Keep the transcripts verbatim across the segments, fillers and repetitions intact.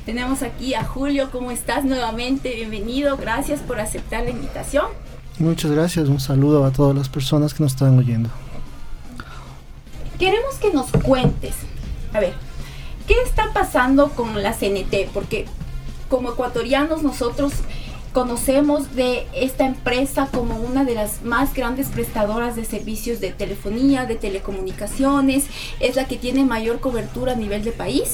Tenemos aquí a Julio. ¿Cómo estás nuevamente? Bienvenido, gracias por aceptar la invitación. Muchas gracias, un saludo a todas las personas que nos están oyendo. Queremos que nos cuentes, a ver, ¿qué está pasando con la C N T? Porque como ecuatorianos nosotros conocemos de esta empresa como una de las más grandes prestadoras de servicios de telefonía, de telecomunicaciones, es la que tiene mayor cobertura a nivel de país,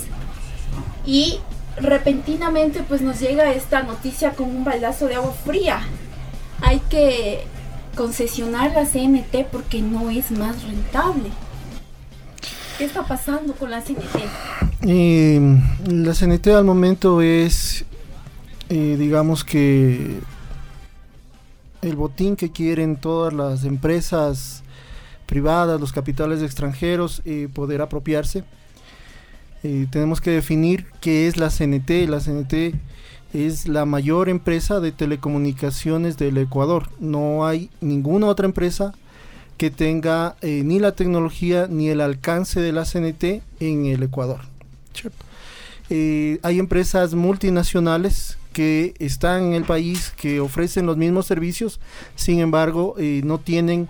y repentinamente pues nos llega esta noticia con un baldazo de agua fría. Hay que concesionar la C N T porque no es más rentable. ¿Qué está pasando con la C N T? Eh, la C N T al momento es, eh, digamos que, el botín que quieren todas las empresas privadas, los capitales extranjeros, eh, poder apropiarse. Eh, tenemos que definir qué es la C N T. La C N T es la mayor empresa de telecomunicaciones del Ecuador. No hay ninguna otra empresa que tenga eh, ni la tecnología ni el alcance de la C N T en el Ecuador. Eh, hay empresas multinacionales que están en el país, que ofrecen los mismos servicios, sin embargo eh, no tienen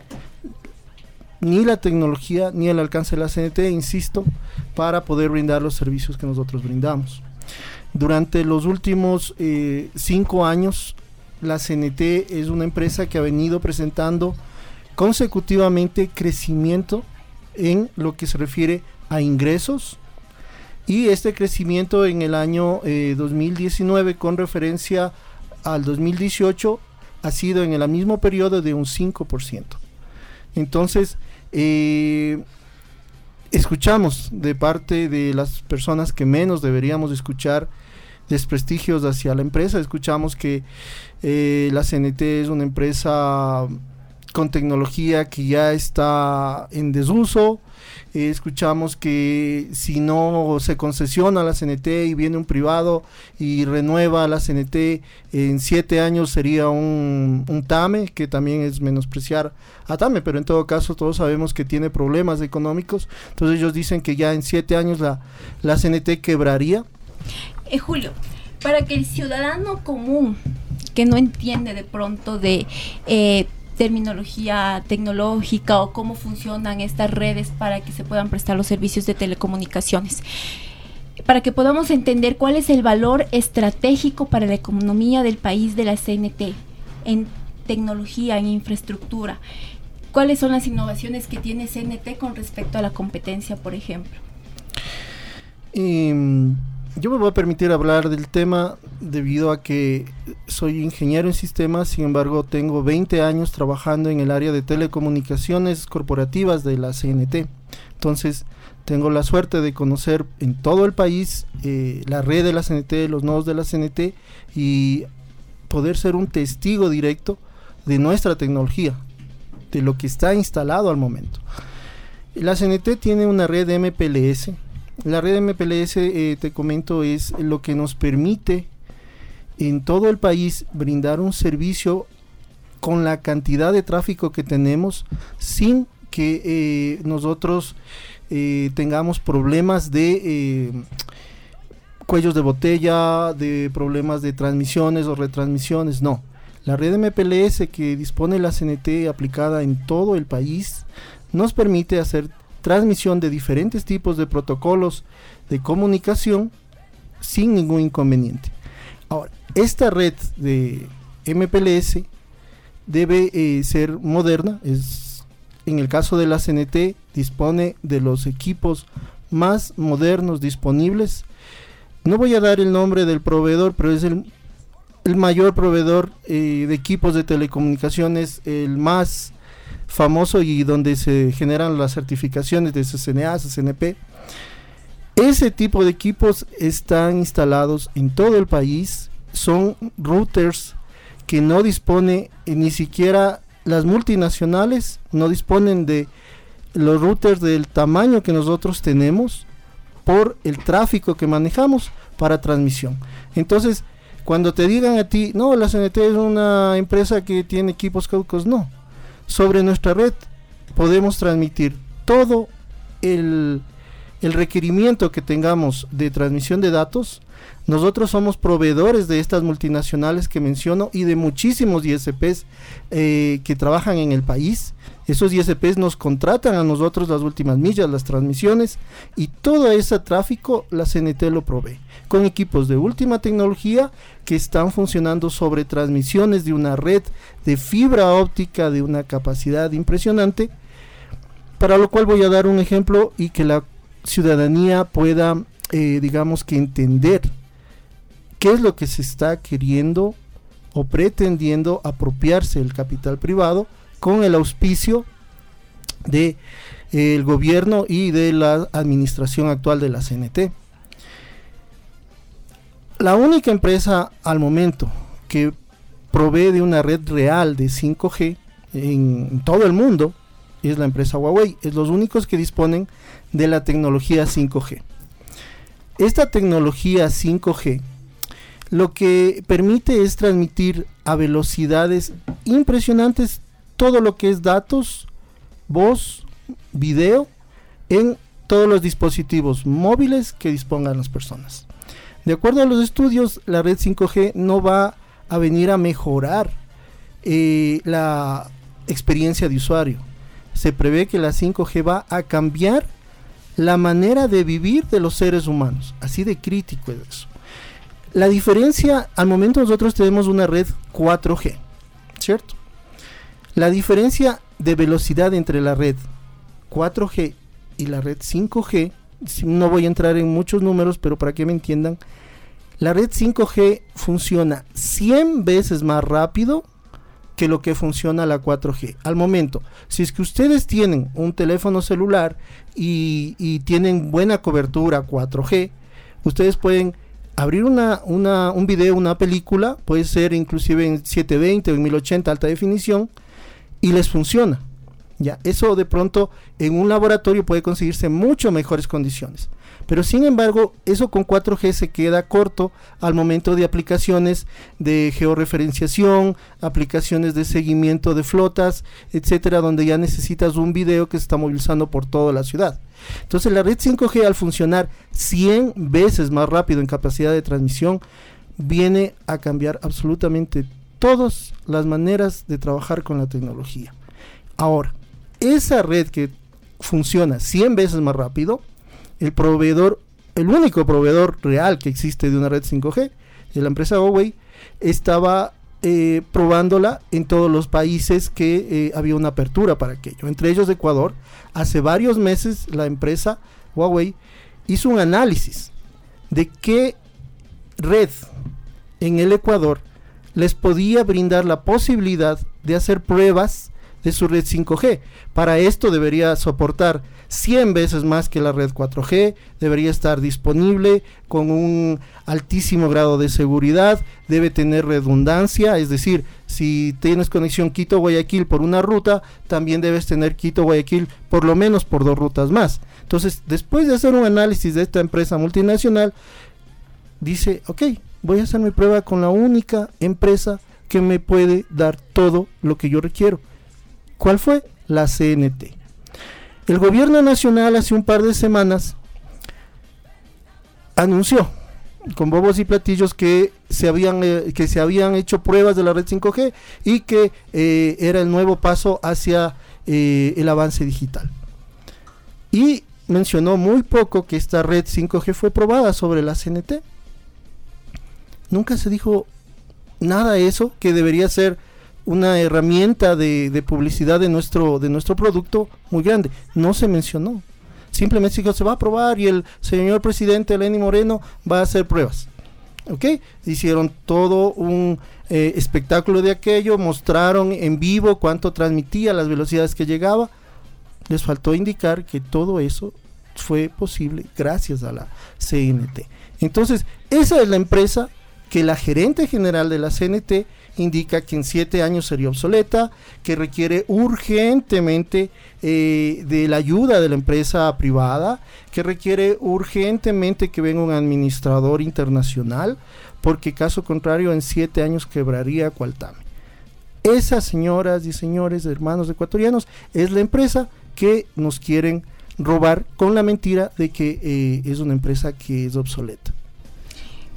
ni la tecnología ni el alcance de la C N T, insisto, para poder brindar los servicios que nosotros brindamos. Durante los últimos eh, cinco años, la C N T es una empresa que ha venido presentando consecutivamente crecimiento en lo que se refiere a ingresos, y este crecimiento en el año eh, dos mil diecinueve con referencia al dos mil dieciocho ha sido en el mismo periodo de un cinco por ciento. Entonces eh, escuchamos de parte de las personas que menos deberíamos escuchar desprestigios hacia la empresa. Escuchamos que eh, la C N T es una empresa con tecnología que ya está en desuso. Eh, escuchamos que si no se concesiona la C N T y viene un privado y renueva la C N T, en siete años sería un, un TAME, que también es menospreciar a TAME, pero en todo caso todos sabemos que tiene problemas económicos. Entonces ellos dicen que ya en siete años la, la C N T quebraría. Eh, Julio, para que el ciudadano común que no entiende de pronto de eh, terminología tecnológica o cómo funcionan estas redes para que se puedan prestar los servicios de telecomunicaciones, para que podamos entender cuál es el valor estratégico para la economía del país de la C N T en tecnología, en infraestructura, cuáles son las innovaciones que tiene C N T con respecto a la competencia, por ejemplo. Um, yo me voy a permitir hablar del tema debido a que soy ingeniero en sistemas. Sin embargo, tengo veinte años trabajando en el área de telecomunicaciones corporativas de la C N T. Entonces tengo la suerte de conocer en todo el país eh, la red de la C N T, los nodos de la C N T, y poder ser un testigo directo de nuestra tecnología, de lo que está instalado al momento. La C N T tiene una red M P L S. La red M P L S, eh, te comento, es lo que nos permite en todo el país brindar un servicio con la cantidad de tráfico que tenemos, sin que eh, nosotros eh, tengamos problemas de eh, cuellos de botella, de problemas de transmisiones o retransmisiones. No, la red M P L S que dispone la C N T aplicada en todo el país nos permite hacer transmisión de diferentes tipos de protocolos de comunicación sin ningún inconveniente. Ahora, esta red de M P L S debe eh, ser moderna. Es, en el caso de la C N T, dispone de los equipos más modernos disponibles. No voy a dar el nombre del proveedor, pero es el, el mayor proveedor eh, de equipos de telecomunicaciones, el más famoso y donde se generan las certificaciones de C C N A, C C N P. Ese tipo de equipos están instalados en todo el país. Son routers que no dispone eh, ni siquiera las multinacionales, no disponen de los routers del tamaño que nosotros tenemos por el tráfico que manejamos para transmisión. Entonces, cuando te digan a ti, no, la C N T es una empresa que tiene equipos caducos, no. Sobre nuestra red podemos transmitir todo el, el requerimiento que tengamos de transmisión de datos Nosotros somos proveedores de estas multinacionales que menciono y de muchísimos I S Pes eh, que trabajan en el país. Esos I S Pes nos contratan a nosotros las últimas millas, las transmisiones, y todo ese tráfico la C N T lo provee, con equipos de última tecnología que están funcionando sobre transmisiones de una red de fibra óptica de una capacidad impresionante, para lo cual voy a dar un ejemplo y que la ciudadanía pueda, eh, digamos que entender qué es lo que se está queriendo o pretendiendo apropiarse el capital privado con el auspicio de eh, el gobierno y de la administración actual de la C N T. La única empresa al momento que provee de una red real de cinco G en todo el mundo es la empresa Huawei. Es los únicos que disponen de la tecnología cinco G. Esta tecnología cinco G lo que permite es transmitir a velocidades impresionantes todo lo que es datos, voz, video en todos los dispositivos móviles que dispongan las personas. De acuerdo a los estudios, la red cinco G no va a venir a mejorar eh, la experiencia de usuario. Se prevé que la cinco G va a cambiar la manera de vivir de los seres humanos. Así de crítico es eso. La diferencia, al momento nosotros tenemos una red cuatro G, ¿cierto? La diferencia de velocidad entre la red cuatro G y la red cinco G, no voy a entrar en muchos números, pero para que me entiendan, la red cinco G funciona cien veces más rápido que lo que funciona la cuatro G. Al momento, si es que ustedes tienen un teléfono celular y, y tienen buena cobertura cuatro G, ustedes pueden abrir una, una, un video, una película, puede ser inclusive en setecientos veinte o en mil ochenta alta definición, y les funciona. Ya, eso de pronto en un laboratorio puede conseguirse mucho mejores condiciones. Pero sin embargo, eso con cuatro G se queda corto al momento de aplicaciones de georreferenciación, aplicaciones de seguimiento de flotas, etcétera, donde ya necesitas un video que se está movilizando por toda la ciudad. Entonces la red cinco G, al funcionar cien veces más rápido en capacidad de transmisión, viene a cambiar absolutamente todas las maneras de trabajar con la tecnología. Ahora, esa red que funciona cien veces más rápido, el proveedor, el único proveedor real que existe de una red cinco G, de la empresa Huawei, estaba eh, probándola en todos los países que eh, había una apertura para aquello, entre ellos Ecuador. Hace varios meses la empresa Huawei hizo un análisis de qué red en el Ecuador les podía brindar la posibilidad de hacer pruebas de su red cinco G. Para esto debería soportar cien veces más que la red cuatro G, debería estar disponible con un altísimo grado de seguridad, debe tener redundancia, es decir, si tienes conexión Quito-Guayaquil por una ruta, también debes tener Quito-Guayaquil por lo menos por dos rutas más. Entonces, después de hacer un análisis de esta empresa multinacional, dice, ok, voy a hacer mi prueba con la única empresa que me puede dar todo lo que yo requiero. ¿Cuál fue? La C N T. El gobierno nacional hace un par de semanas anunció con bobos y platillos que se habían eh, que se habían hecho pruebas de la red cinco G y que eh, era el nuevo paso hacia eh, el avance digital. Y mencionó muy poco que esta red cinco G fue probada sobre la C N T. Nunca se dijo nada de eso, que debería ser una herramienta de, de publicidad de nuestro de nuestro producto muy grande. No se mencionó. Simplemente se dijo, se va a probar y el señor presidente Lenín Moreno va a hacer pruebas. ¿Ok? Hicieron todo un eh, espectáculo de aquello, mostraron en vivo cuánto transmitía, las velocidades que llegaba. Les faltó indicar que todo eso fue posible gracias a la C N T. Entonces, esa es la empresa que la gerente general de la C N T indica que en siete años sería obsoleta, que requiere urgentemente eh, de la ayuda de la empresa privada, que requiere urgentemente que venga un administrador internacional, porque caso contrario en siete años quebraría Cualtame. Esas, señoras y señores, hermanos ecuatorianos, es la empresa que nos quieren robar con la mentira de que eh, es una empresa que es obsoleta.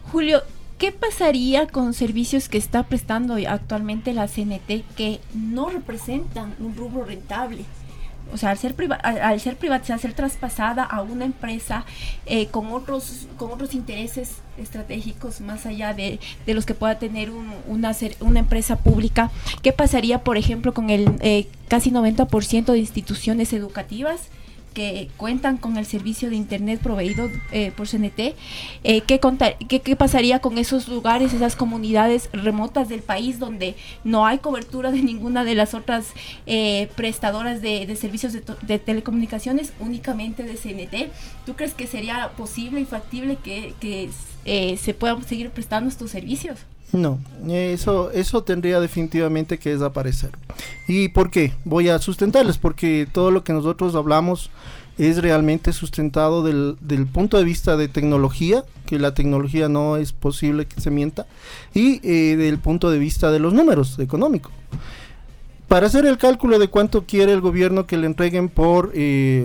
Julio, ¿qué pasaría con servicios que está prestando actualmente la C N T que no representan un rubro rentable? O sea, al ser, priva al, al ser privatizada, al ser traspasada a una empresa eh, con otros con otros intereses estratégicos más allá de, de los que pueda tener un, una, una empresa pública. ¿Qué pasaría, por ejemplo, con el eh, casi noventa por ciento de instituciones educativas que cuentan con el servicio de internet proveído eh, por C N T? Eh, ¿qué, qué, ¿Qué pasaría con esos lugares, esas comunidades remotas del país donde no hay cobertura de ninguna de las otras eh, prestadoras de, de servicios de, de telecomunicaciones, únicamente de C N T? ¿Tú crees que sería posible y factible que, que eh, se puedan seguir prestando estos servicios? No, eso, eso tendría definitivamente que desaparecer. ¿Y por qué? Voy a sustentarles, porque todo lo que nosotros hablamos es realmente sustentado del, del punto de vista de tecnología, que la tecnología no es posible que se mienta, y eh, del punto de vista de los números económicos. Para hacer el cálculo de cuánto quiere el gobierno que le entreguen por eh,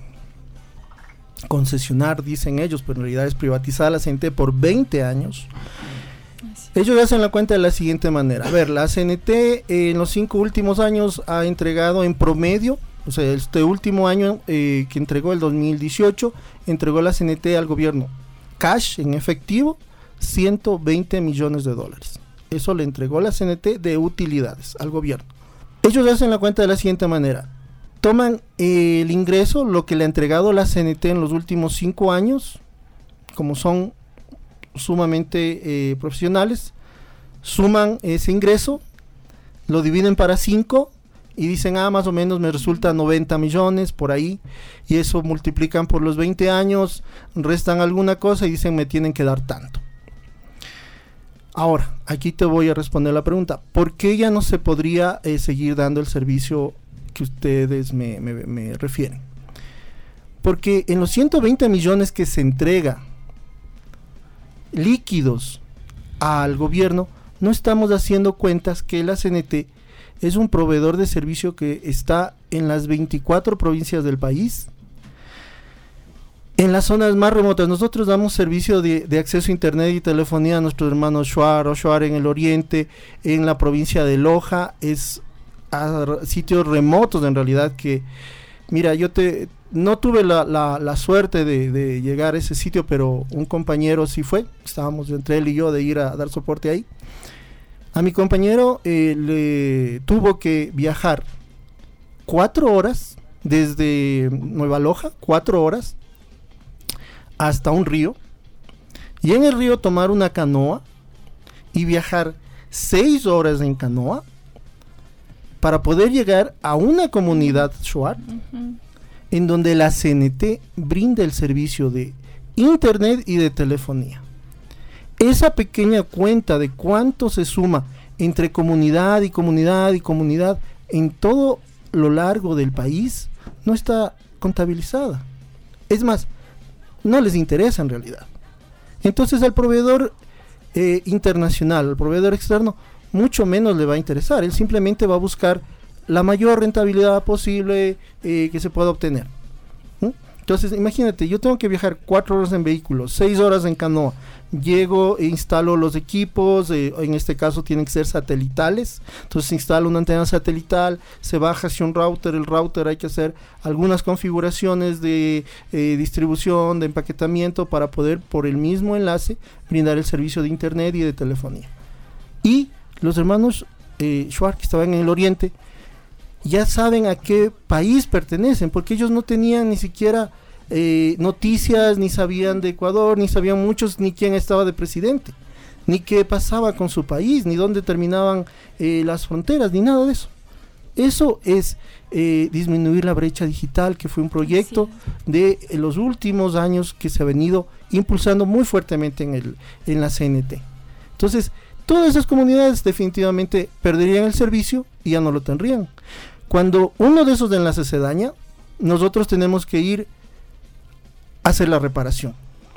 concesionar, dicen ellos, pero en realidad es privatizar la C N T por veinte años. Ellos hacen la cuenta de la siguiente manera. A ver, la C N T eh, en los cinco últimos años ha entregado en promedio, o sea, este último año eh, que entregó el dos mil dieciocho, entregó la C N T al gobierno cash, en efectivo, ciento veinte millones de dólares. Eso le entregó la C N T de utilidades al gobierno. Ellos hacen la cuenta de la siguiente manera. Toman eh, el ingreso, lo que le ha entregado la C N T en los últimos cinco años, como son sumamente eh, profesionales, suman ese ingreso, lo dividen para cinco y dicen, ah, más o menos me resulta noventa millones por ahí, y eso multiplican por los veinte años, restan alguna cosa y dicen, me tienen que dar tanto. Ahora, aquí te voy a responder la pregunta, ¿por qué ya no se podría eh, seguir dando el servicio que ustedes me, me, me refieren? Porque en los ciento veinte millones que se entrega líquidos al gobierno, no estamos haciendo cuentas que la C N T es un proveedor de servicio que está en las veinticuatro provincias del país, en las zonas más remotas. Nosotros damos servicio de, de acceso a internet y telefonía a nuestros hermanos Shuar o Shuar en el oriente, en la provincia de Loja, es a sitios remotos en realidad que, mira, yo te no tuve la, la, la suerte de, de llegar a ese sitio, pero un compañero sí fue, estábamos entre él y yo de ir a dar soporte ahí. A mi compañero eh, le tuvo que viajar cuatro horas desde Nueva Loja, cuatro horas hasta un río, y en el río tomar una canoa y viajar seis horas en canoa para poder llegar a una comunidad Shuar, uh-huh, en donde la C N T brinda el servicio de internet y de telefonía. Esa pequeña cuenta de cuánto se suma entre comunidad y comunidad y comunidad en todo lo largo del país no está contabilizada. Es más, no les interesa en realidad. Entonces al proveedor eh, internacional, al proveedor externo, mucho menos le va a interesar. Él simplemente va a buscar la mayor rentabilidad posible eh, que se pueda obtener. ¿Mm? Entonces imagínate, yo tengo que viajar cuatro horas en vehículo, seis horas en canoa, llego e instalo los equipos, eh, en este caso tienen que ser satelitales, entonces instalo una antena satelital, se baja hacia un router, el router hay que hacer algunas configuraciones de eh, distribución, de empaquetamiento para poder por el mismo enlace brindar el servicio de internet y de telefonía. Y los hermanos eh, Shuar, que estaban en el oriente, ya saben a qué país pertenecen, porque ellos no tenían ni siquiera eh, noticias, ni sabían de Ecuador, ni sabían muchos ni quién estaba de presidente, ni qué pasaba con su país, ni dónde terminaban eh, las fronteras, ni nada de eso. Eso es eh, disminuir la brecha digital, que fue un proyecto sí. de eh, los últimos años que se ha venido impulsando muy fuertemente en, el, en la C N T. Entonces, todas esas comunidades definitivamente perderían el servicio y ya no lo tendrían. Cuando uno de esos enlaces se daña, nosotros tenemos que ir a hacer la reparación.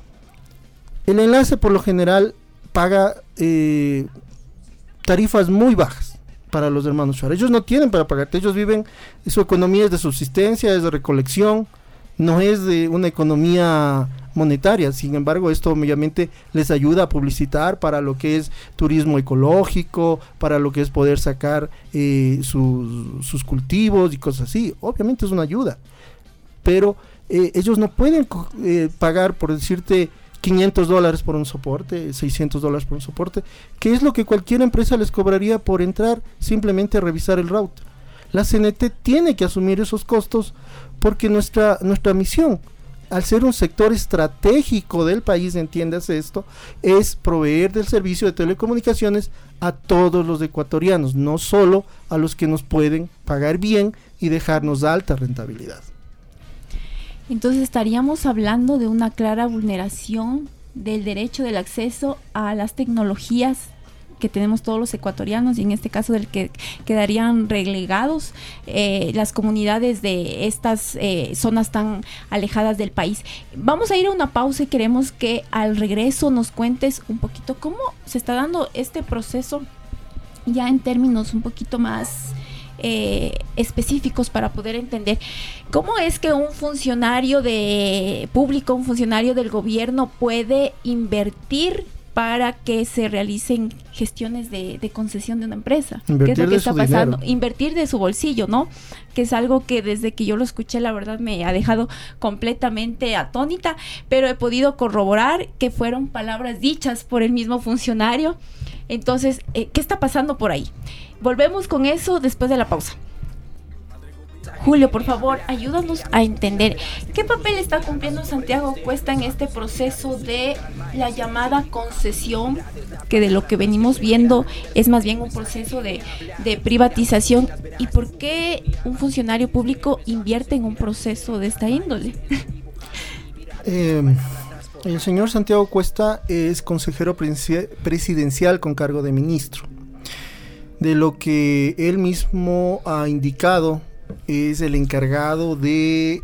El enlace por lo general paga eh, tarifas muy bajas para los hermanos Shuar. Ellos no tienen para pagarte, ellos viven, su economía es de subsistencia, es de recolección, no es de una economía monetaria. Sin embargo, esto obviamente les ayuda a publicitar para lo que es turismo ecológico, para lo que es poder sacar eh, sus, sus cultivos y cosas así. Obviamente es una ayuda, pero eh, ellos no pueden eh, pagar, por decirte, quinientos dólares por un soporte, seiscientos dólares por un soporte, que es lo que cualquier empresa les cobraría por entrar simplemente a revisar el router. La C N T tiene que asumir esos costos porque nuestra, nuestra misión, al ser un sector estratégico del país, entiéndase esto, es proveer del servicio de telecomunicaciones a todos los ecuatorianos, no solo a los que nos pueden pagar bien y dejarnos alta rentabilidad. Entonces estaríamos hablando de una clara vulneración del derecho del acceso a las tecnologías que tenemos todos los ecuatorianos, y en este caso del que quedarían relegados eh, las comunidades de estas eh, zonas tan alejadas del país. Vamos a ir a una pausa y queremos que al regreso nos cuentes un poquito cómo se está dando este proceso ya en términos un poquito más eh, específicos para poder entender cómo es que un funcionario de público, un funcionario del gobierno puede invertir para que se realicen gestiones de, de concesión de una empresa. Invertir ¿Qué es lo que está pasando? Dinero. Invertir de su bolsillo, ¿no? Que es algo que desde que yo lo escuché, la verdad me ha dejado completamente atónita, pero he podido corroborar que fueron palabras dichas por el mismo funcionario. Entonces, eh, ¿qué está pasando por ahí? Volvemos con eso después de la pausa. Julio, por favor, ayúdanos a entender qué papel está cumpliendo Santiago Cuesta en este proceso de la llamada concesión, que de lo que venimos viendo es más bien un proceso de, de privatización, y por qué un funcionario público invierte en un proceso de esta índole. Eh, el señor Santiago Cuesta es consejero presidencial con cargo de ministro. De lo que él mismo ha indicado, es el encargado de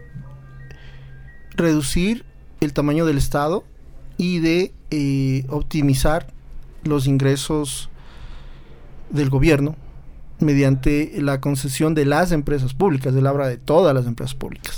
reducir el tamaño del Estado y de eh, optimizar los ingresos del gobierno mediante la concesión de las empresas públicas. Él habla de todas las empresas públicas.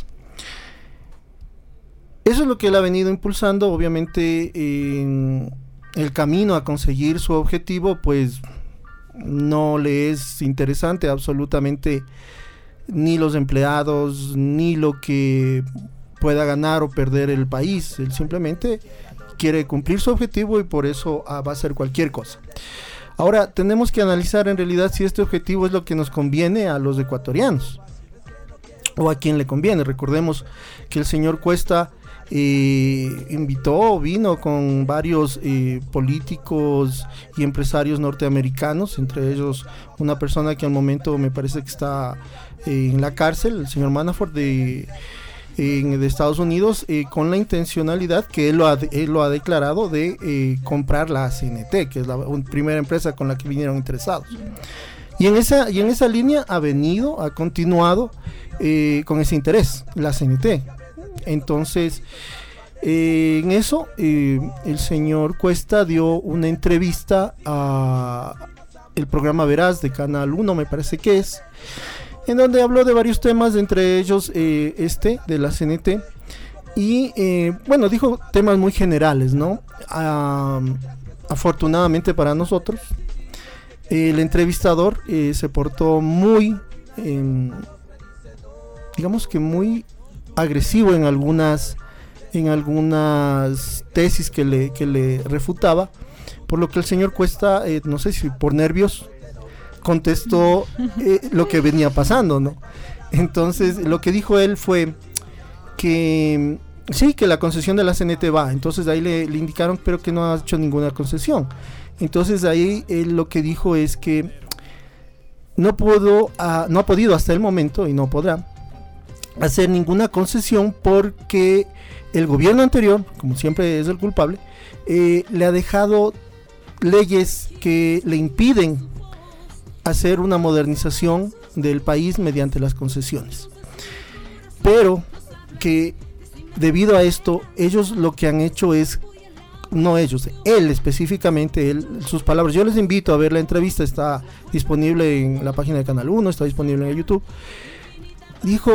Eso es lo que él ha venido impulsando. Obviamente, en el camino a conseguir su objetivo, pues no le es interesante absolutamente ni los empleados, ni lo que pueda ganar o perder el país. Él simplemente quiere cumplir su objetivo y por eso ah, va a hacer cualquier cosa. Ahora, tenemos que analizar en realidad si este objetivo es lo que nos conviene a los ecuatorianos o a quién le conviene. Recordemos que el señor Cuesta eh, invitó, vino con varios eh, políticos y empresarios norteamericanos, entre ellos una persona que al momento me parece que está eh, en la cárcel, el señor Manafort de, eh, de Estados Unidos, eh, con la intencionalidad que él lo ha, él lo ha declarado de eh, comprar la C N T, que es la un, primera empresa con la que vinieron interesados. Y en esa, y en esa línea ha venido, ha continuado eh, con ese interés, la C N T. Entonces, eh, en eso, eh, el señor Cuesta dio una entrevista a el programa Veraz de Canal uno, me parece que es, en donde habló de varios temas, entre ellos eh, este, de la C N T, y eh, bueno, dijo temas muy generales, ¿no? Ah, afortunadamente para nosotros, el entrevistador eh, se portó muy, eh, digamos que muy agresivo en algunas en algunas tesis que le, que le refutaba, por lo que el señor Cuesta, eh, no sé si por nervios, contestó eh, lo que venía pasando, ¿no? Entonces, lo que dijo él fue que sí, que la concesión de la C N T va. Entonces, ahí le, le indicaron, pero que no ha hecho ninguna concesión. Entonces, ahí él lo que dijo es que no pudo, uh, no ha podido hasta el momento, y no podrá hacer ninguna concesión porque el gobierno anterior, como siempre es el culpable, eh, le ha dejado leyes que le impiden hacer una modernización del país mediante las concesiones, pero que debido a esto ellos lo que han hecho es, no ellos, él específicamente, él, sus palabras, yo les invito a ver la entrevista, está disponible en la página de Canal uno, está disponible en YouTube. Dijo: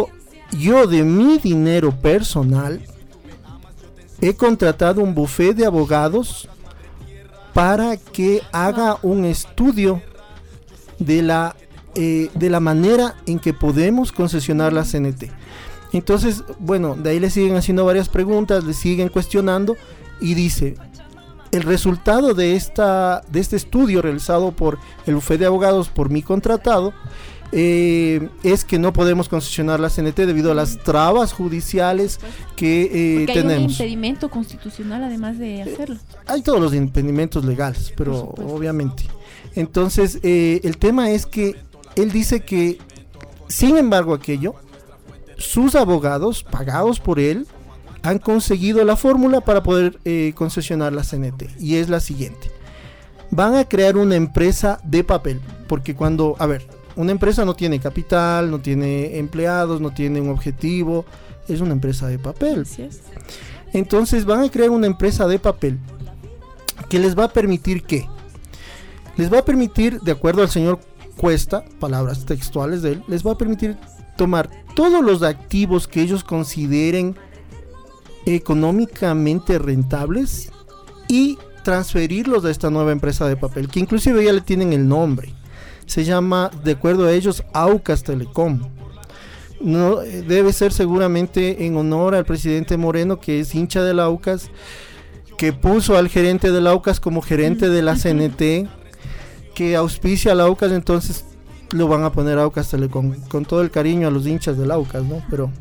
yo de mi dinero personal he contratado un bufete de abogados para que haga un estudio de la eh, de la manera en que podemos concesionar la C N T. Entonces, bueno, de ahí le siguen haciendo varias preguntas, le siguen cuestionando y dice: el resultado de esta de este estudio realizado por el bufete de abogados por mi contratado eh, es que no podemos concesionar la C N T debido a las trabas judiciales que eh, Porque hay tenemos. un impedimento constitucional además de hacerlo. Eh, hay todos los impedimentos legales, pero obviamente. Entonces, eh, el tema es que él dice que, sin embargo, aquello, sus abogados, pagados por él, han conseguido la fórmula para poder eh, concesionar la C N T. Y es la siguiente: van a crear una empresa de papel. Porque cuando, a ver, una empresa no tiene capital, no tiene empleados, no tiene un objetivo, es una empresa de papel. Así es. Entonces van a crear una empresa de papel que les va a permitir ¿qué? Les va a permitir, de acuerdo al señor Cuesta, palabras textuales de él, les va a permitir tomar todos los activos que ellos consideren económicamente rentables y transferirlos a esta nueva empresa de papel, que inclusive ya le tienen el nombre. Se llama, de acuerdo a ellos, Aucas Telecom. No, debe ser seguramente en honor al presidente Moreno, que es hincha del Aucas, que puso al gerente del Aucas como gerente de la C N T, que auspicia al Aucas, entonces lo van a poner Aucas Telecom, con todo el cariño a los hinchas del Aucas, ¿no? Pero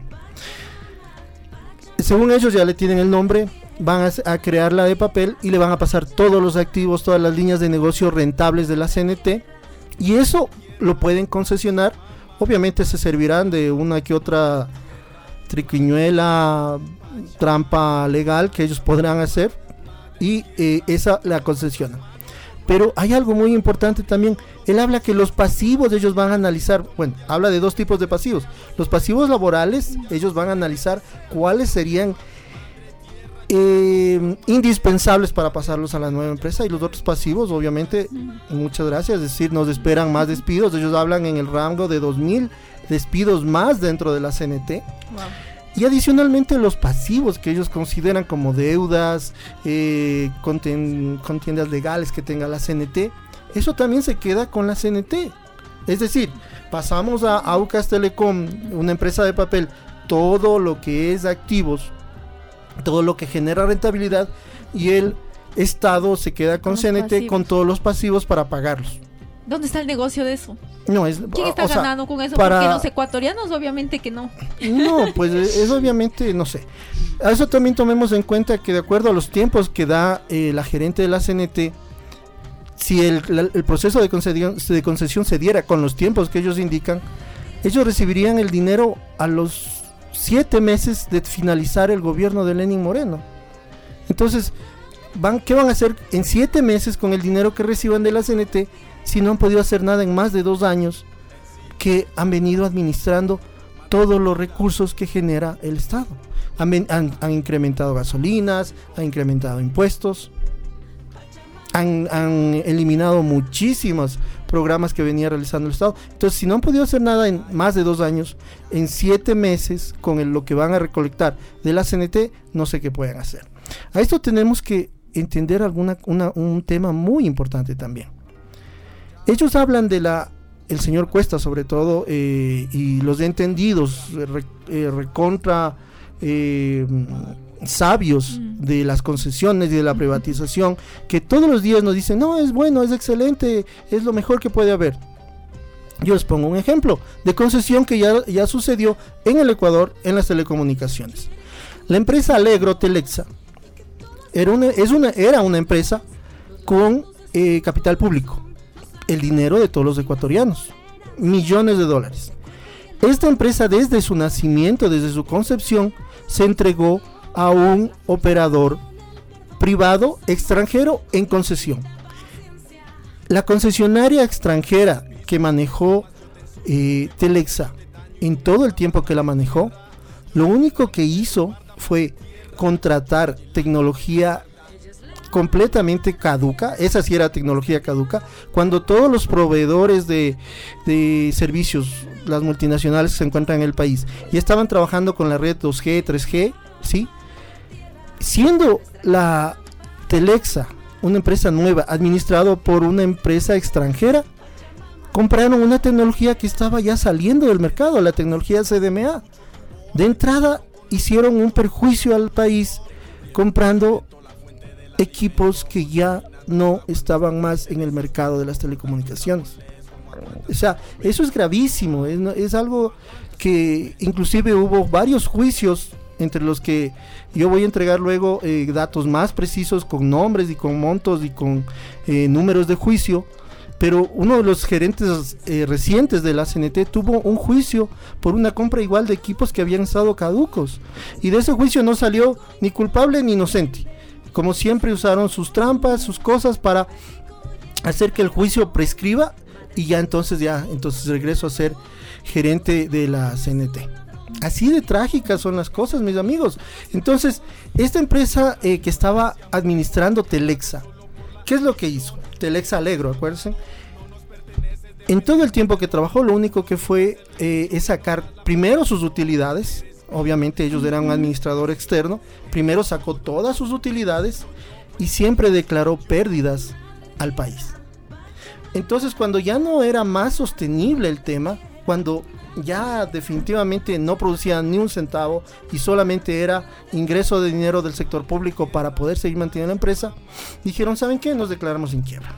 según ellos ya le tienen el nombre, van a, a crear la de papel y le van a pasar todos los activos, todas las líneas de negocio rentables de la C N T, y eso lo pueden concesionar. Obviamente se servirán de una que otra triquiñuela, trampa legal que ellos podrán hacer, y eh, esa la concesionan. Pero hay algo muy importante también. Él habla que los pasivos ellos van a analizar, bueno, habla de dos tipos de pasivos. Los pasivos laborales, ellos van a analizar cuáles serían eh, indispensables para pasarlos a la nueva empresa, y los otros pasivos, obviamente, muchas gracias, es decir, nos esperan más despidos. Ellos hablan en el rango de dos mil despidos más dentro de la C N T. Wow. Y adicionalmente los pasivos que ellos consideran como deudas, eh, conten, contiendas legales que tenga la C N T, eso también se queda con la C N T. Es decir, pasamos a Aucas Telecom, una empresa de papel, todo lo que es activos, todo lo que genera rentabilidad, y el Estado se queda con C N T pasivos, con todos los pasivos para pagarlos. ¿Dónde está el negocio de eso? No, es, ¿Quién está ganando sea, con eso? Para... Porque los ecuatorianos obviamente que no. No, pues es, es obviamente, no sé. A eso también tomemos en cuenta que de acuerdo a los tiempos que da eh, la gerente de la C N T, si el, la, el proceso de concesión, de concesión se diera con los tiempos que ellos indican, ellos recibirían el dinero a los siete meses de finalizar el gobierno de Lenín Moreno. Entonces, van, ¿qué van a hacer en siete meses con el dinero que reciban de la C N T si no han podido hacer nada en más de dos años que han venido administrando todos los recursos que genera el Estado? Han, han, han incrementado gasolinas, han incrementado impuestos, han, han eliminado muchísimos programas que venía realizando el Estado. Entonces, si no han podido hacer nada en más de dos años, en siete meses con el, lo que van a recolectar de la C N T, no sé qué pueden hacer. A esto tenemos que entender alguna, una, un tema muy importante también. Ellos hablan de la, el señor Cuesta sobre todo, eh, y los entendidos re, eh, recontra eh, sabios mm. de las concesiones y de la privatización, que todos los días nos dicen, no, es bueno, es excelente, es lo mejor que puede haber. Yo les pongo un ejemplo de concesión que ya, ya sucedió en el Ecuador en las telecomunicaciones. La empresa Alegro Telexa era una, es una, era una empresa con eh, capital público, el dinero de todos los ecuatorianos, millones de dólares. Esta empresa, desde su nacimiento, desde su concepción, se entregó a un operador privado extranjero en concesión. La concesionaria extranjera que manejó eh, Telexa en todo el tiempo que la manejó, lo único que hizo fue contratar tecnología completamente caduca, esa sí era tecnología caduca, cuando todos los proveedores de, de servicios, las multinacionales que se encuentran en el país, ya estaban trabajando con la red dos G, tres G, ¿sí? Siendo la Telexa una empresa nueva, administrado por una empresa extranjera, compraron una tecnología que estaba ya saliendo del mercado, la tecnología C D M A. De entrada hicieron un perjuicio al país comprando equipos que ya no estaban más en el mercado de las telecomunicaciones. O sea, eso es gravísimo, es, es algo que inclusive hubo varios juicios, entre los que yo voy a entregar luego eh, datos más precisos con nombres y con montos y con eh, números de juicio. Pero uno de los gerentes eh, recientes de la C N T tuvo un juicio por una compra igual de equipos que habían estado caducos, y de ese juicio no salió ni culpable ni inocente. Como siempre usaron sus trampas, sus cosas para hacer que el juicio prescriba, y ya entonces ya entonces regreso a ser gerente de la C N T. Así de trágicas son las cosas, mis amigos. Entonces, esta empresa eh, que estaba administrando Telexa, ¿qué es lo que hizo? Telexa Allegro, acuérdense. En todo el tiempo que trabajó, lo único que fue eh, es sacar primero sus utilidades. Obviamente ellos eran un administrador externo. Primero sacó todas sus utilidades y siempre declaró pérdidas al país. Entonces, cuando ya no era más sostenible el tema, cuando ya definitivamente no producían ni un centavo y solamente era ingreso de dinero del sector público para poder seguir manteniendo la empresa, dijeron, ¿saben qué? Nos declaramos en quiebra.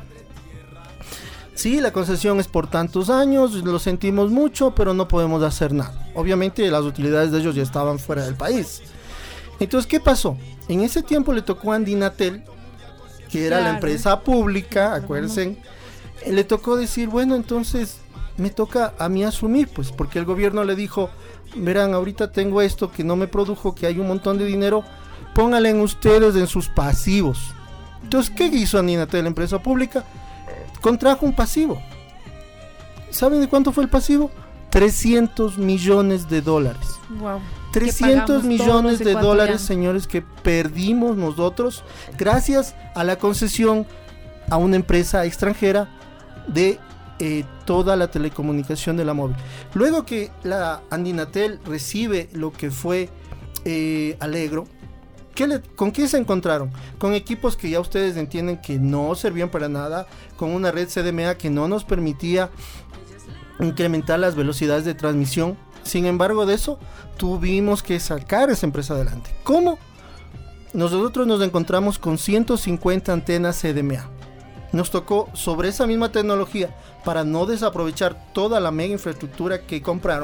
Sí, la concesión es por tantos años, lo sentimos mucho, pero no podemos hacer nada. Obviamente las utilidades de ellos ya estaban fuera del país. Entonces, ¿qué pasó? En ese tiempo le tocó a Andinatel, que era claro, la empresa pública, acuérdense, le tocó decir, bueno, entonces me toca a mí asumir, pues, porque el gobierno le dijo, verán, ahorita tengo esto que no me produjo, que hay un montón de dinero, pónganle en ustedes en sus pasivos. Entonces, ¿qué hizo Andinatel, la empresa pública? Contrajo un pasivo. ¿Saben de cuánto fue el pasivo? trescientos millones de dólares. Wow. trescientos millones de dólares, señores, que perdimos nosotros gracias a la concesión a una empresa extranjera de Eh, toda la telecomunicación de la móvil. Luego que la Andinatel recibe lo que fue eh, Allegro, ¿qué le, ¿con qué se encontraron? Con equipos que ya ustedes entienden que no servían para nada, con una red C D M A que no nos permitía incrementar las velocidades de transmisión. Sin embargo de eso, tuvimos que sacar esa empresa adelante. ¿Cómo? Nosotros nos encontramos con ciento cincuenta antenas C D M A. Nos tocó, sobre esa misma tecnología, para no desaprovechar toda la mega infraestructura que compraron,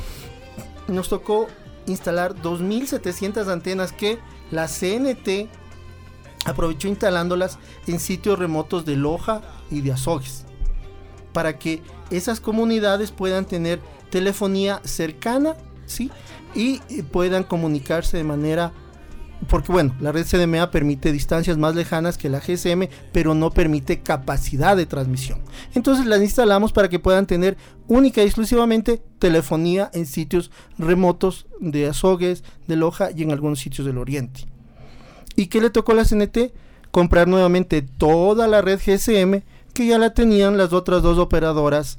nos tocó instalar dos mil setecientas antenas que la C N T aprovechó instalándolas en sitios remotos de Loja y de Azogues, para que esas comunidades puedan tener telefonía cercana, ¿sí? Y puedan comunicarse de manera... Porque bueno, la red C D M A permite distancias más lejanas que la G S M, pero no permite capacidad de transmisión. Entonces las instalamos para que puedan tener única y exclusivamente telefonía en sitios remotos de Azogues, de Loja y en algunos sitios del Oriente. ¿Y qué le tocó a la C N T? Comprar nuevamente toda la red G S M que ya la tenían las otras dos operadoras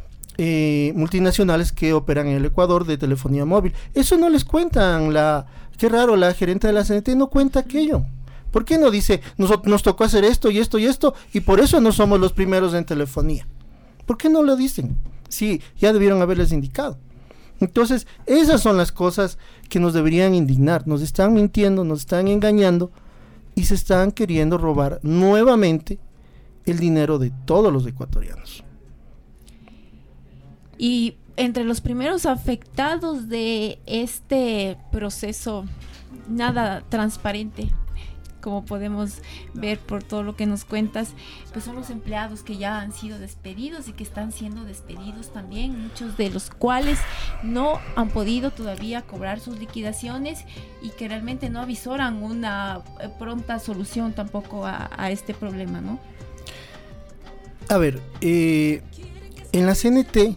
eh, multinacionales que operan en el Ecuador de telefonía móvil. Eso no les cuentan. La Qué raro, la gerente de la C N T no cuenta aquello. ¿Por qué no dice, nos, nos tocó hacer esto y esto y esto, y por eso no somos los primeros en telefonía? ¿Por qué no lo dicen? Sí, ya debieron haberles indicado. Entonces, esas son las cosas que nos deberían indignar. Nos están mintiendo, nos están engañando, y se están queriendo robar nuevamente el dinero de todos los ecuatorianos. Y entre los primeros afectados de este proceso nada transparente, como podemos ver por todo lo que nos cuentas, pues son los empleados que ya han sido despedidos y que están siendo despedidos también, muchos de los cuales no han podido todavía cobrar sus liquidaciones y que realmente no avisoran una pronta solución tampoco a, a este problema, ¿no? A ver, eh, en la C N T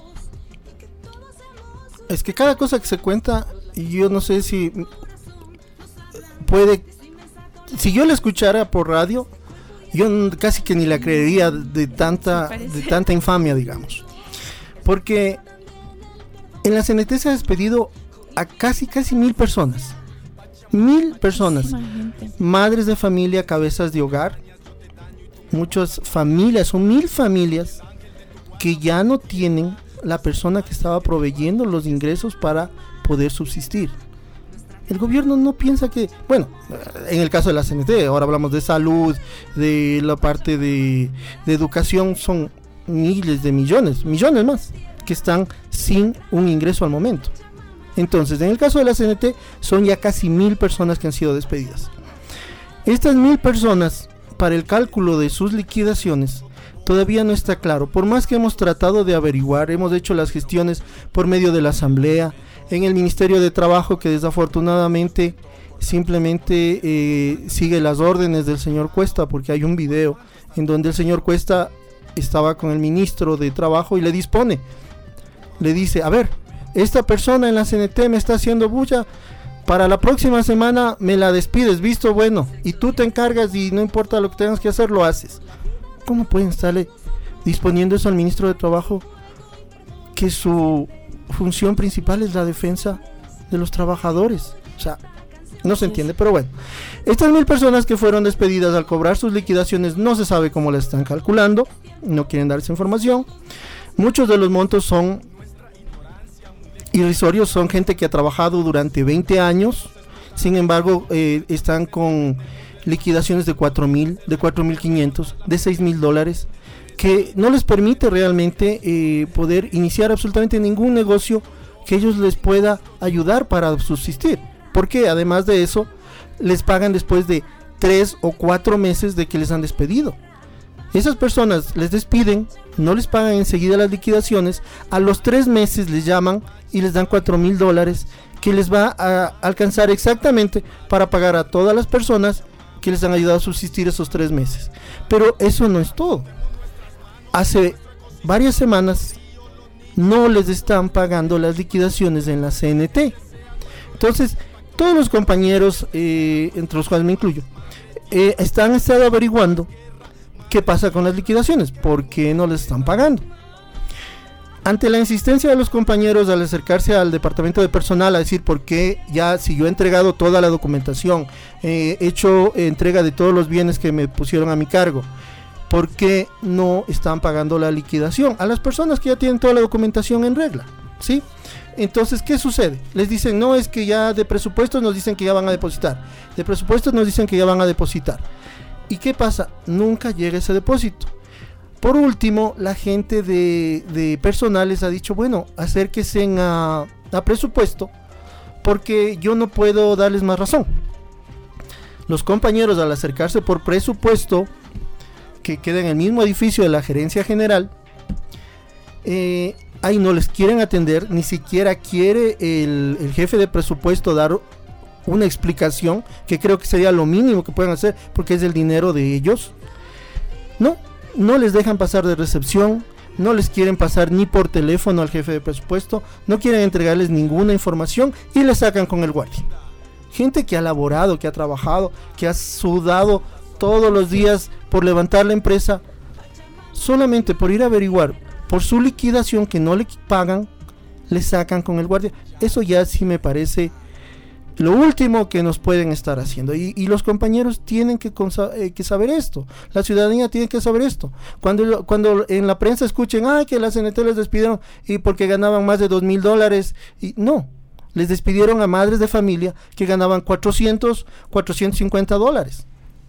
es que cada cosa que se cuenta, yo no sé si puede si yo la escuchara por radio, yo casi que ni la creería de tanta, de tanta infamia, digamos. Porque en la C N T se ha despedido a casi, casi mil personas. Mil personas. Madres de familia, cabezas de hogar. Muchas familias, son mil familias que ya no tienen la persona que estaba proveyendo los ingresos para poder subsistir. El gobierno no piensa que, bueno, en el caso de la C N T, ahora hablamos de salud, de la parte de, de educación, son miles de millones, millones más, que están sin un ingreso al momento. Entonces, en el caso de la C N T, son ya casi mil personas que han sido despedidas. Estas mil personas, para el cálculo de sus liquidaciones, todavía no está claro. Por más que hemos tratado de averiguar, hemos hecho las gestiones por medio de la asamblea, en el Ministerio de Trabajo, que desafortunadamente simplemente eh, sigue las órdenes del señor Cuesta, porque hay un video en donde el señor Cuesta estaba con el ministro de Trabajo y le dispone, le dice, a ver, esta persona en la C N T me está haciendo bulla, para la próxima semana me la despides, visto bueno, y tú te encargas y no importa lo que tengas que hacer, lo haces. ¿Cómo pueden estarle disponiendo eso al ministro de Trabajo, que su función principal es la defensa de los trabajadores? O sea, no se entiende, pero bueno. Estas mil personas que fueron despedidas al cobrar sus liquidaciones, no se sabe cómo las están calculando, no quieren dar esa información. Muchos de los montos son irrisorios, son gente que ha trabajado durante veinte años, sin embargo, eh, están con liquidaciones de cuatro mil, de cuatro mil quinientos, de seis mil dólares, que no les permite realmente eh, poder iniciar absolutamente ningún negocio que ellos les pueda ayudar para subsistir, porque además de eso les pagan después de tres o cuatro meses de que les han despedido. Esas personas les despiden, no les pagan enseguida las liquidaciones, a los tres meses les llaman y les dan cuatro mil dólares, que les va a alcanzar exactamente para pagar a todas las personas que les han ayudado a subsistir esos tres meses. Pero eso no es todo. Hace varias semanas no les están pagando las liquidaciones en la C N T. Entonces, todos los compañeros, eh, entre los cuales me incluyo, eh, están estado averiguando qué pasa con las liquidaciones, por qué no les están pagando. Ante la insistencia de los compañeros al acercarse al departamento de personal a decir por qué, ya si yo he entregado toda la documentación, he eh, hecho eh, entrega de todos los bienes que me pusieron a mi cargo, ¿por qué no están pagando la liquidación a las personas que ya tienen toda la documentación en regla? ¿Sí? Entonces, ¿qué sucede? Les dicen, no, es que ya de presupuestos nos dicen que ya van a depositar, de presupuestos nos dicen que ya van a depositar. ¿Y qué pasa? Nunca llega ese depósito. Por último, la gente de, de personal les ha dicho, bueno, acérquense a, a presupuesto, porque yo no puedo darles más razón. Los compañeros, al acercarse por presupuesto, que queda en el mismo edificio de la gerencia general, eh, ahí no les quieren atender, ni siquiera quiere el, el jefe de presupuesto dar una explicación, que creo que sería lo mínimo que pueden hacer, porque es el dinero de ellos. No, no les dejan pasar de recepción, no les quieren pasar ni por teléfono al jefe de presupuesto, no quieren entregarles ninguna información y les sacan con el guardia. Gente que ha laborado, que ha trabajado, que ha sudado todos los días por levantar la empresa, solamente por ir a averiguar por su liquidación que no le pagan, le sacan con el guardia. Eso ya sí me parece lo último que nos pueden estar haciendo, y, y los compañeros tienen que, eh, que saber esto, la ciudadanía tiene que saber esto. Cuando, cuando en la prensa escuchen, ah, que la C N T les despidieron y porque ganaban más de dos mil dólares, y no, les despidieron a madres de familia que ganaban cuatrocientos, cuatrocientos cincuenta dólares.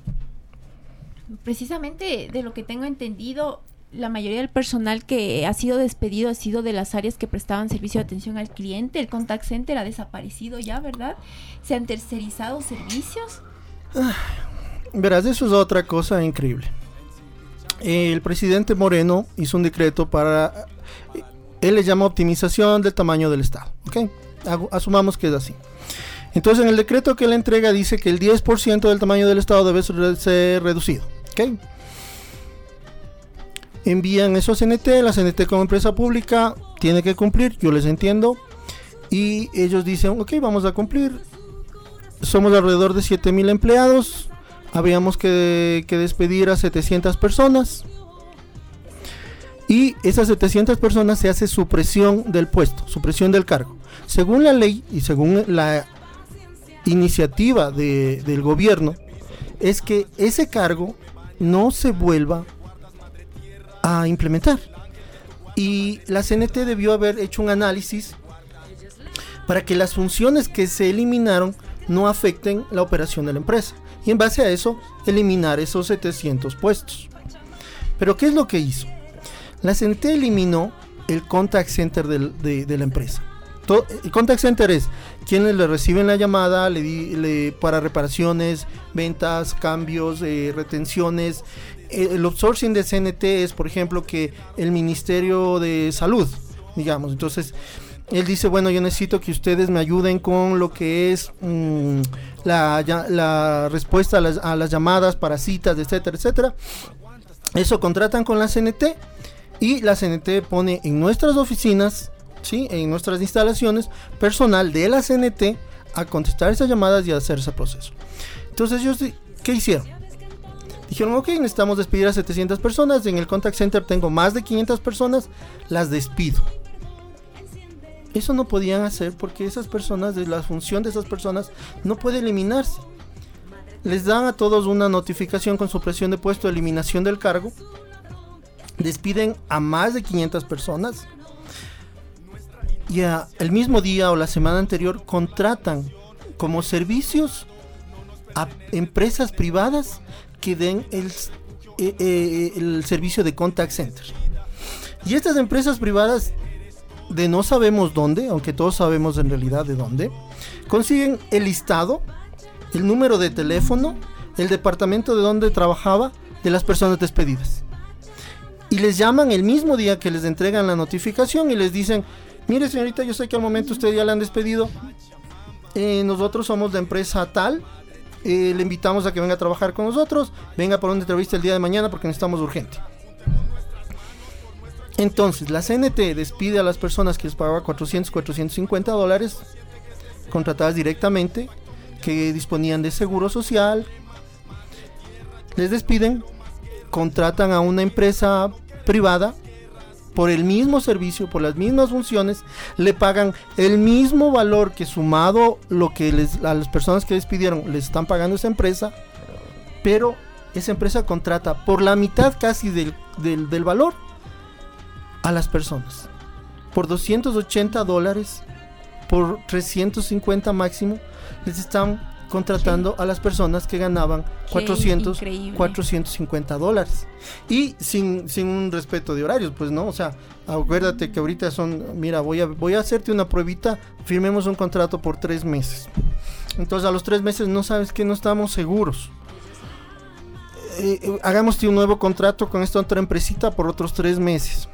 Precisamente de lo que tengo entendido, la mayoría del personal que ha sido despedido ha sido de las áreas que prestaban servicio de atención al cliente. El contact center ha desaparecido ya, ¿verdad? Se han tercerizado servicios. Ah, verás, eso es otra cosa increíble. El presidente Moreno hizo un decreto para, él le llama optimización del tamaño del Estado, ¿ok? Asumamos que es así. Entonces, en el decreto que él entrega dice que el diez por ciento del tamaño del Estado debe ser reducido, ¿ok? Envían eso a C N T, la C N T como empresa pública tiene que cumplir, yo les entiendo, y ellos dicen, ok, vamos a cumplir, somos alrededor de siete mil empleados, habríamos que, que despedir a setecientas personas. Y esas setecientas personas se hace supresión del puesto, supresión del cargo. Según la ley y según la iniciativa de, del gobierno, es que ese cargo no se vuelva a implementar. Y la C N T debió haber hecho un análisis para que las funciones que se eliminaron no afecten la operación de la empresa. Y en base a eso, eliminar esos setecientos puestos. Pero ¿qué es lo que hizo? La C N T eliminó el contact center de, de, de la empresa. Todo, el contact center es quienes le reciben la llamada le di, le, para reparaciones, ventas, cambios, eh, retenciones. El outsourcing de C N T es, por ejemplo, que el Ministerio de Salud, digamos. Entonces, él dice, bueno, yo necesito que ustedes me ayuden con lo que es mmm, la, la respuesta a las, a las llamadas para citas, etcétera, etcétera. Eso contratan con la C N T. Y la C N T pone en nuestras oficinas, ¿sí?, en nuestras instalaciones, personal de la C N T a contestar esas llamadas y a hacer ese proceso. Entonces ellos, ¿qué hicieron? Dijeron, ok, necesitamos despedir a setecientas personas, en el contact center tengo más de quinientas personas, las despido. Eso no podían hacer porque esas personas, de la función de esas personas no puede eliminarse. Les dan a todos una notificación con supresión de puesto, eliminación del cargo. Despiden a más de quinientas personas y a, el mismo día o la semana anterior contratan como servicios a empresas privadas que den el, eh, eh, el servicio de contact center. Y estas empresas privadas, de no sabemos dónde, aunque todos sabemos en realidad de dónde, consiguen el listado, el número de teléfono, el departamento de donde trabajaba de las personas despedidas. Y les llaman el mismo día que les entregan la notificación y les dicen, mire señorita, yo sé que al momento usted ya le han despedido, eh, nosotros somos de empresa tal, eh, le invitamos a que venga a trabajar con nosotros, venga por una entrevista el día de mañana porque necesitamos urgente. Entonces la C N T despide a las personas que les pagaba cuatrocientos, cuatrocientos cincuenta dólares, contratadas directamente, que disponían de seguro social, les despiden, contratan a una empresa privada por el mismo servicio, por las mismas funciones, le pagan el mismo valor que sumado lo que les, a las personas que despidieron les están pagando esa empresa, pero esa empresa contrata por la mitad casi del, del, del valor a las personas, por doscientos ochenta dólares, por trescientos cincuenta máximo, les están contratando a las personas que ganaban cuatrocientos, cuatrocientos cincuenta dólares y sin, sin un respeto de horarios, pues no, o sea, acuérdate que ahorita son, mira, voy a, voy a hacerte una pruebita, firmemos un contrato por tres meses, entonces a los tres meses no sabes que no estamos seguros, eh, eh, hagámoste un nuevo contrato con esta otra empresita por otros tres meses.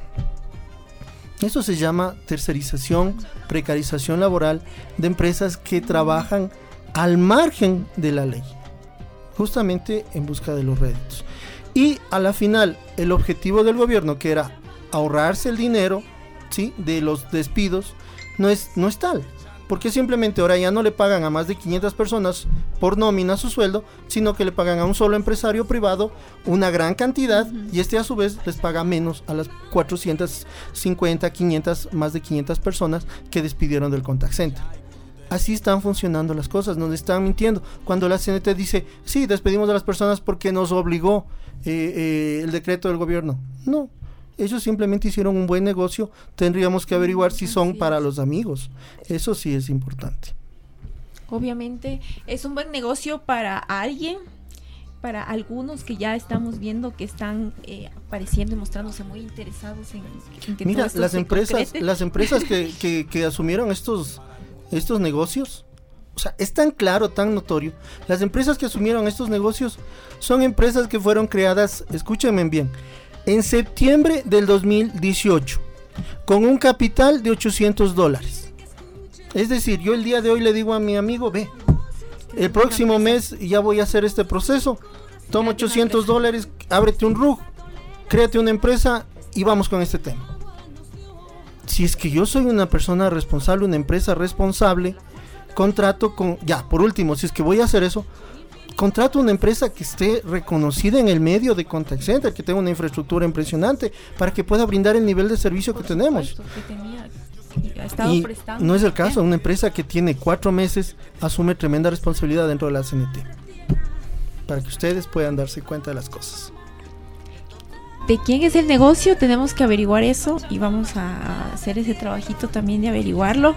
Eso se llama tercerización, precarización laboral de empresas que trabajan al margen de la ley, justamente en busca de los réditos. Y a la final, el objetivo del gobierno, que era ahorrarse el dinero, ¿sí?, de los despidos, no es, no es tal, porque simplemente ahora ya no le pagan a más de quinientas personas por nómina su sueldo, sino que le pagan a un solo empresario privado una gran cantidad, uh-huh. y este a su vez les paga menos a las cuatrocientas cincuenta, quinientas, más de quinientas personas que despidieron del contact center. Así están funcionando las cosas, nos están mintiendo. Cuando la C N T dice, sí, despedimos a las personas porque nos obligó eh, eh, el decreto del gobierno. No, ellos simplemente hicieron un buen negocio. Tendríamos que averiguar si son para los amigos. Eso sí es importante. Obviamente es un buen negocio para alguien, para algunos que ya estamos viendo que están eh, apareciendo y mostrándose muy interesados en, en que Mira, todo esto las se empresas, concrete. las empresas que, que, que asumieron estos... estos negocios, o sea, es tan claro, tan notorio, las empresas que asumieron estos negocios son empresas que fueron creadas, escúchenme bien, en septiembre del dos mil dieciocho, con un capital de ochocientos dólares. Es decir, yo el día de hoy le digo a mi amigo, ve, el próximo mes ya voy a hacer este proceso, toma ochocientos dólares, ábrete un R U G, créate una empresa y vamos con este tema. Si es que yo soy una persona responsable, una empresa responsable, contrato con, ya, por último, si es que voy a hacer eso, contrata una empresa que esté reconocida en el medio de contact center, que tenga una infraestructura impresionante para que pueda brindar el nivel de servicio Por que tenemos. supuesto, que tenía, que ha estado Y prestando. no es el caso, una empresa que tiene cuatro meses asume tremenda responsabilidad dentro de la C N T, para que ustedes puedan darse cuenta de las cosas. ¿De quién es el negocio? Tenemos que averiguar eso y vamos a hacer ese trabajito también de averiguarlo.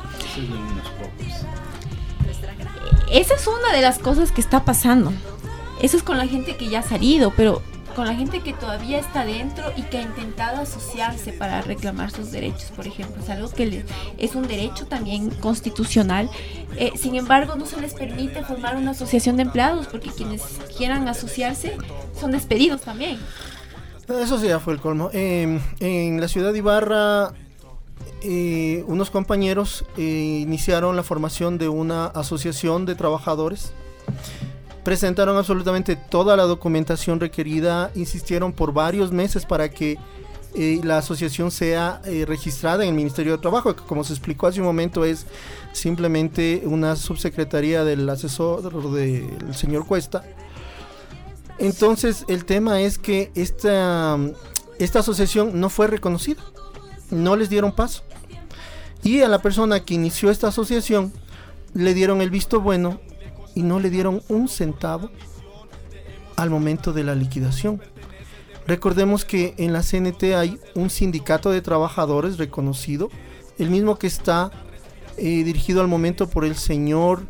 Esa es una de las cosas que está pasando. Eso es con la gente que ya ha salido, pero con la gente que todavía está dentro y que ha intentado asociarse para reclamar sus derechos, por ejemplo. Es algo que les, es un derecho también constitucional. Eh, sin embargo, no se les permite formar una asociación de empleados porque quienes quieran asociarse son despedidos también. Eso sí ya fue el colmo. Eh, en la ciudad de Ibarra, eh, unos compañeros eh, iniciaron la formación de una asociación de trabajadores. Presentaron absolutamente toda la documentación requerida, insistieron por varios meses para que eh, la asociación sea eh, registrada en el Ministerio de Trabajo, que como se explicó hace un momento es simplemente una subsecretaría del asesor del señor Cuesta. Entonces el tema es que esta, esta asociación no fue reconocida, no les dieron paso, y a la persona que inició esta asociación le dieron el visto bueno y no le dieron un centavo al momento de la liquidación. Recordemos que en la C N T hay un sindicato de trabajadores reconocido, el mismo que está eh, dirigido al momento por el señor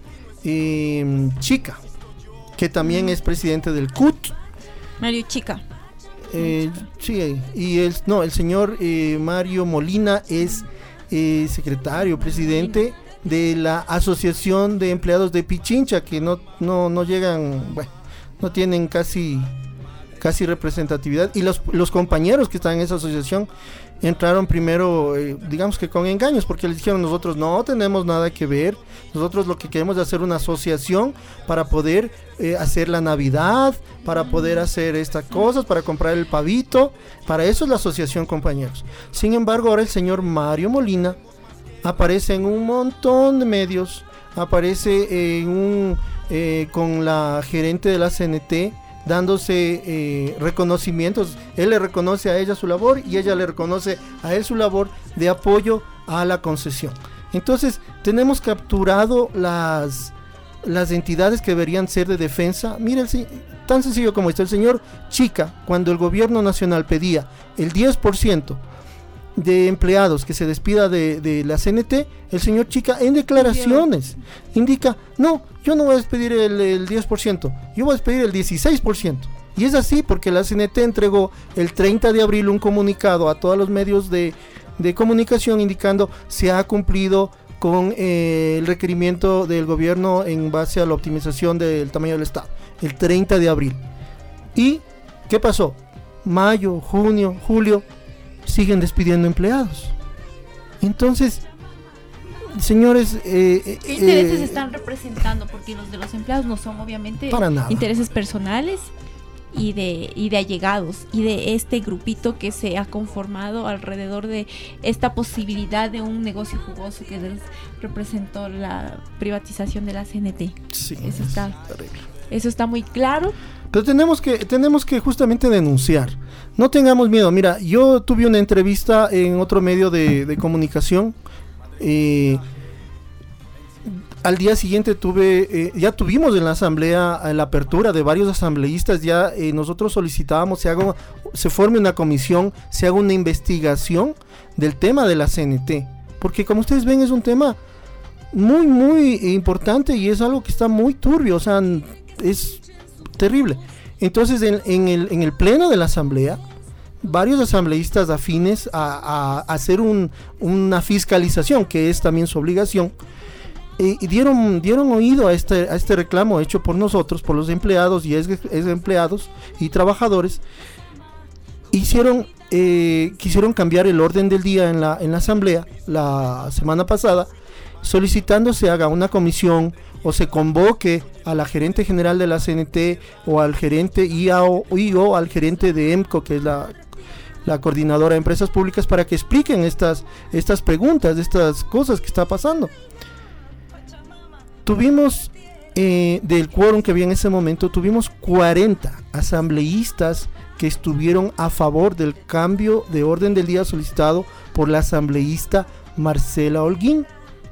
eh, Chica, que también es presidente del C U T. Mario Chica. Eh, sí, y el, no, el señor eh, Mario Molina es eh, secretario, presidente de la Asociación de Empleados de Pichincha, que no, no, no llegan, bueno, no tienen casi, casi representatividad. Y los, los compañeros que están en esa asociación entraron primero, eh, digamos que con engaños, porque les dijeron: nosotros no tenemos nada que ver, nosotros lo que queremos es hacer una asociación para poder eh, hacer la Navidad, para poder hacer estas cosas, para comprar el pavito, para eso es la asociación, compañeros. Sin embargo, ahora el señor Mario Molina aparece en un montón de medios, aparece en un eh, con la gerente de la C N T, dándose eh, reconocimientos. Él le reconoce a ella su labor y ella le reconoce a él su labor de apoyo a la concesión. Entonces tenemos capturado las, las entidades que deberían ser de defensa. Mira, el, tan sencillo como esto: el señor Chica, cuando el gobierno nacional pedía el diez por ciento de empleados que se despida de, de la C N T, el señor Chica en declaraciones indica: no, yo no voy a despedir el, el diez por ciento, yo voy a despedir el dieciséis por ciento. Y es así porque la C N T entregó el treinta de abril un comunicado a todos los medios de, de comunicación indicando: se ha cumplido con eh, el requerimiento del gobierno en base a la optimización del tamaño del Estado, el treinta de abril. ¿Y qué pasó? Mayo, junio, julio, siguen despidiendo empleados. Entonces, señores, eh, ¿qué intereses eh, están representando? Porque los de los empleados no son obviamente para nada. intereses personales y de y de allegados y de este grupito que se ha conformado alrededor de esta posibilidad de un negocio jugoso que les representó la privatización de la C N T. Sí, eso está terrible. Eso está muy claro. Pero tenemos que tenemos que justamente denunciar. No tengamos miedo. Mira, yo tuve una entrevista en otro medio de, de comunicación. Eh, al día siguiente tuve, eh, ya tuvimos en la asamblea, en la apertura de varios asambleístas, ya eh, nosotros solicitábamos se haga, se forme una comisión, se haga una investigación del tema de la C N T, porque como ustedes ven es un tema muy muy importante y es algo que está muy turbio, o sea, es terrible. Entonces en, en, el, en el pleno de la asamblea, varios asambleístas afines a, a, a hacer un, una fiscalización, que es también su obligación, eh, y dieron, dieron oído a este, a este reclamo hecho por nosotros, por los empleados y ex, ex empleados y trabajadores. Hicieron, eh, quisieron cambiar el orden del día en la, en la asamblea la semana pasada, solicitando se haga una comisión o se convoque a la gerente general de la C N T o al gerente y, a, y o al gerente de EMCO, que es la, la coordinadora de empresas públicas, para que expliquen estas, estas preguntas, estas cosas que está pasando. Tuvimos eh, del quórum que había en ese momento, tuvimos cuarenta asambleístas que estuvieron a favor del cambio de orden del día solicitado por la asambleísta Marcela Holguín.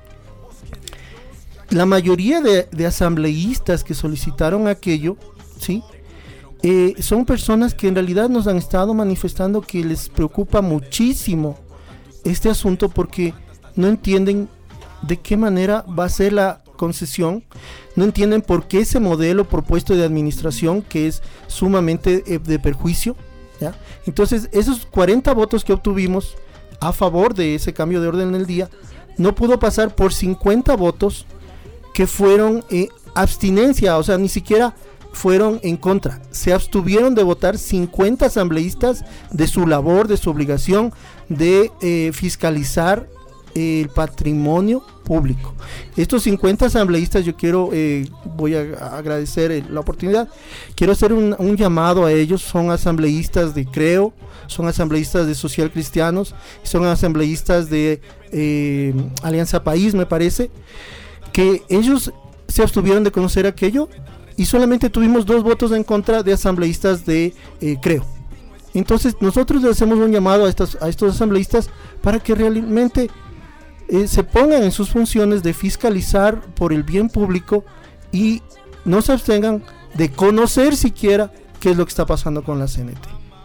La mayoría de, de asambleístas que solicitaron aquello, ¿sí? Eh, son personas que en realidad nos han estado manifestando que les preocupa muchísimo este asunto, porque no entienden de qué manera va a ser la concesión, no entienden por qué ese modelo propuesto de administración, que es sumamente eh, de perjuicio, ¿ya? Entonces esos cuarenta votos que obtuvimos a favor de ese cambio de orden del día no pudo pasar por cincuenta votos que fueron eh, abstinencia, o sea, ni siquiera fueron en contra, se abstuvieron de votar cincuenta asambleístas de su labor, de su obligación de eh, fiscalizar eh, el patrimonio público. Estos cincuenta asambleístas, yo quiero, eh, voy a agradecer eh, la oportunidad, quiero hacer un, un llamado a ellos. Son asambleístas de Creo, son asambleístas de Social Cristianos, son asambleístas de eh, Alianza País, me parece, que ellos se abstuvieron de conocer aquello y solamente tuvimos dos votos en contra de asambleístas de eh, Creo. Entonces nosotros le hacemos un llamado a, estas, a estos asambleístas para que realmente eh, se pongan en sus funciones de fiscalizar por el bien público y no se abstengan de conocer siquiera qué es lo que está pasando con la C N T.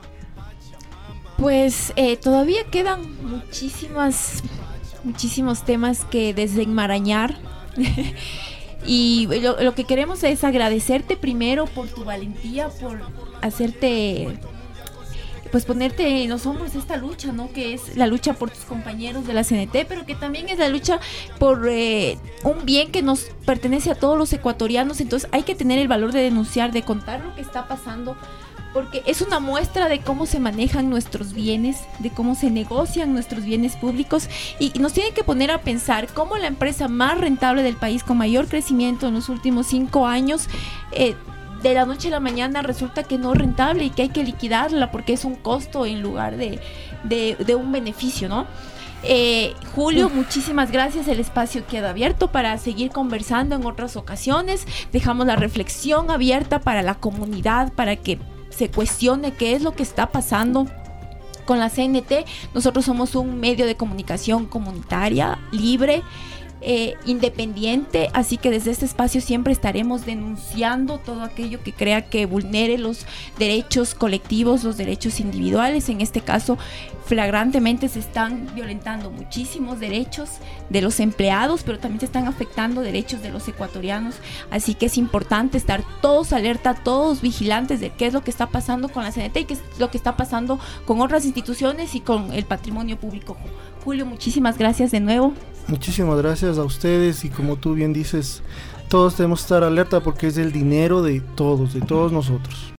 Pues eh, todavía quedan muchísimas, muchísimos temas que desenmarañar. Y lo, lo que queremos es agradecerte primero por tu valentía, por hacerte, pues ponerte en los hombros esta lucha, ¿no? Que es la lucha por tus compañeros de la C N T, pero que también es la lucha por eh, un bien que nos pertenece a todos los ecuatorianos. Entonces hay que tener el valor de denunciar, de contar lo que está pasando, porque es una muestra de cómo se manejan nuestros bienes, de cómo se negocian nuestros bienes públicos, y, y nos tiene que poner a pensar cómo la empresa más rentable del país, con mayor crecimiento en los últimos cinco años, eh, de la noche a la mañana resulta que no es rentable y que hay que liquidarla porque es un costo en lugar de, de, de un beneficio, ¿no? Eh, Julio, muchísimas gracias. El espacio queda abierto para seguir conversando en otras ocasiones. Dejamos la reflexión abierta para la comunidad, para que se cuestione qué es lo que está pasando con la C N T. Nosotros somos un medio de comunicación comunitaria, libre, eh, independiente, así que desde este espacio siempre estaremos denunciando todo aquello que crea que vulnere los derechos colectivos, los derechos individuales. En este caso, flagrantemente se están violentando muchísimos derechos de los empleados, pero también se están afectando derechos de los ecuatorianos, así que es importante estar todos alerta, todos vigilantes de qué es lo que está pasando con la C N T y qué es lo que está pasando con otras instituciones y con el patrimonio público. Julio, muchísimas gracias de nuevo. Muchísimas gracias a ustedes, y como tú bien dices, todos debemos estar alerta porque es el dinero de todos, de todos nosotros.